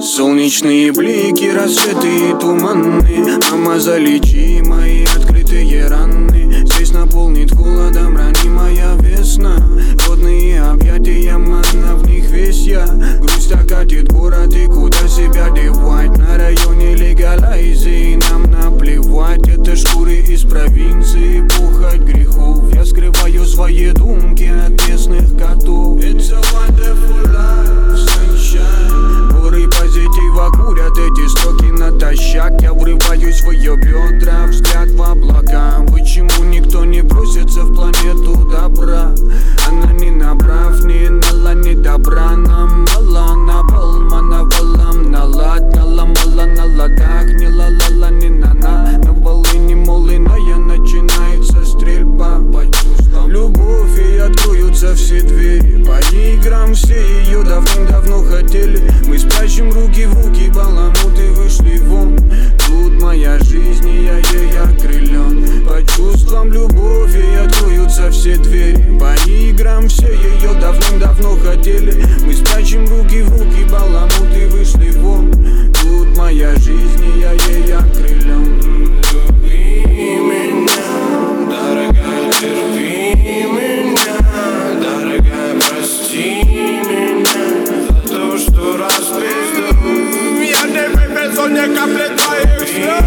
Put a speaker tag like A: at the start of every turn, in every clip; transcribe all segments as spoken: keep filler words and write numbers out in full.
A: Солнечные блики, рассветы и туманы. Мама, залечи мои открытые раны. Здесь наполнит холодом ранимая весна. Родные объятия, манна, в них весь я. Грусть окатит город, и куда себя девать? На районе легалайзи, нам наплевать. Это шкуры из провинции, похоть грехов. Я скрываю свои думки от местных котов. It's a wonderful life, sunshine. Горы позитива курят эти строки натощак. Я врываюсь в ее бедра, взгляд в облака. Почему никто не просится в планету добра? Она не направ, не нала, не добра. Нам мало, напалма, навалам, налад, наломала на ладах. Не ла-ла-ла, не на-на. На волыне молыная начинается стрельба. Почувствовал любовь, и откроются все двери. По играм все ее давным-давно хотели. Мы спрячем руки в руки, баламуты вышли вон. Тут моя жизнь, и я ей окрылен. По чувствам любовь, и откроются все двери. По играм все ее давным-давно хотели. Мы спрячем руки в руки, баламуты вышли вон. Тут моя жизнь, и я ей окрылен.
B: Люби меня, дорогая, терпи меня, дорогая, прости меня за то, что распизду. Я не вывезу ни капли твоих слез.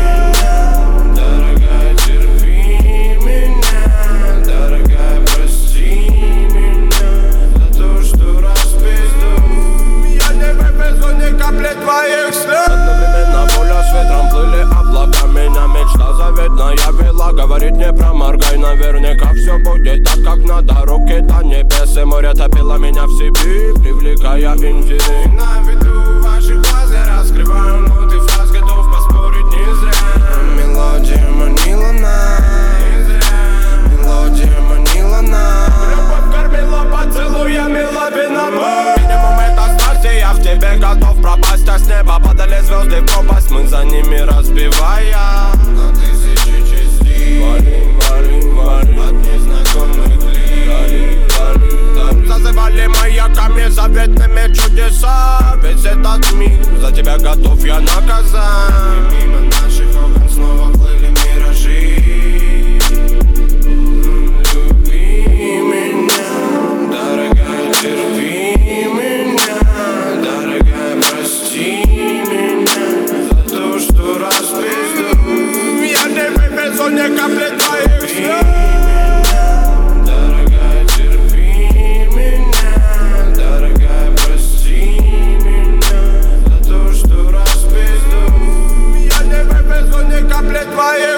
B: Дорогая, терпи меня, дорогая, прости меня за то, что распизду. Я не вывезу ни капли твоих слез. Одновременно воля с ветром плыли облака. Меня мечта заветная вела. Говорит, не проморгай, наверняка все будет так, как надо. Руки-то небес и море топило меня в себе, привлекая интерес. На виду ваших глаз я раскрываю ноты фраз, готов поспорить не зря. Мелодия манила нас, не зря. Мелодия манила нас. Любовь кормила поцелуями, лавина боль. Минимум это страсти, я в тебе готов пропасть. А с неба падали звезды в пропасть, мы за ними разбивая на тысячи частей. Валим, валим, валим от незнакомых лиц. Зазывали маяками заветными чудеса. Весь этот мир за тебя готов я наказать. И мимо наших окон снова плыли миражи. Люби меня, дорогая, терпи меня, дорогая, прости меня за то, что распизду. Я не вывезу ни капли твоих слез. Дорогая, терпи меня, дорогая, прости меня за то, что распизду. Я не вывезу ни капли твоих слез.